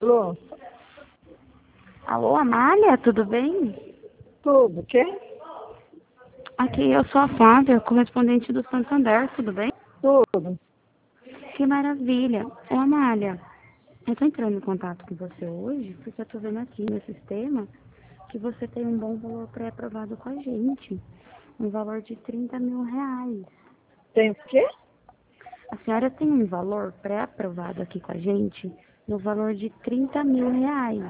Alô? Alô, Amália, tudo bem? Tudo, quem? Aqui eu sou a Flávia, correspondente do Santander, tudo bem? Tudo. Que maravilha. Ô, Amália, eu tô entrando em contato com você hoje porque eu tô vendo aqui no sistema que você tem um bom valor pré-aprovado com a gente, um valor de R$ 30.000. Tem o quê? A senhora tem um valor pré-aprovado aqui com a gente no valor de R$ 30.000,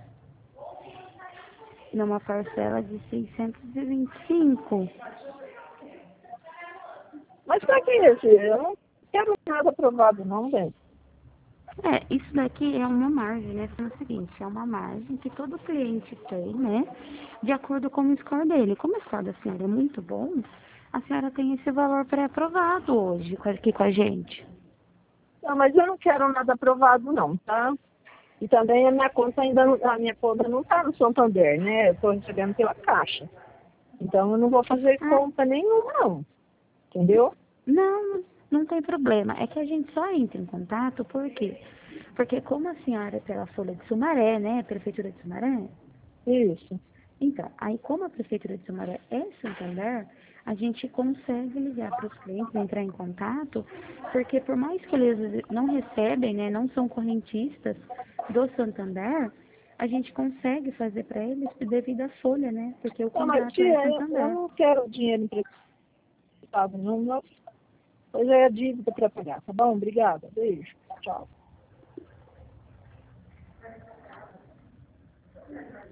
numa parcela de 625. Mas pra que isso? Eu não quero nada aprovado não, velho. Isso daqui é uma margem, né? Foi o seguinte, é uma margem que todo cliente tem, né? De acordo com o score dele. Como o score da senhora é muito bom, a senhora tem esse valor pré-aprovado hoje aqui com a gente. Não, mas eu não quero nada aprovado não, tá? E também a minha conta ainda não, a minha conta não tá no Santander, né? Eu tô recebendo pela Caixa. Então eu não vou fazer Ah, conta nenhuma não. Entendeu? não, não tem problema. É que a gente só entra em contato, por quê? Porque como a senhora é pela Folha de Sumaré, né? Prefeitura de Sumaré, Isso. então, aí como a Prefeitura de Sumaré é Santander, a gente consegue ligar para os clientes, entrar em contato, porque por mais que eles não recebem, né, não são correntistas do Santander, a gente consegue fazer para eles devido à folha, né? Porque o Não, mas contrato é tia, eu Santander. não quero dinheiro emprestado não. Pois é a dívida para pagar, tá bom? Obrigada. Beijo. Tchau.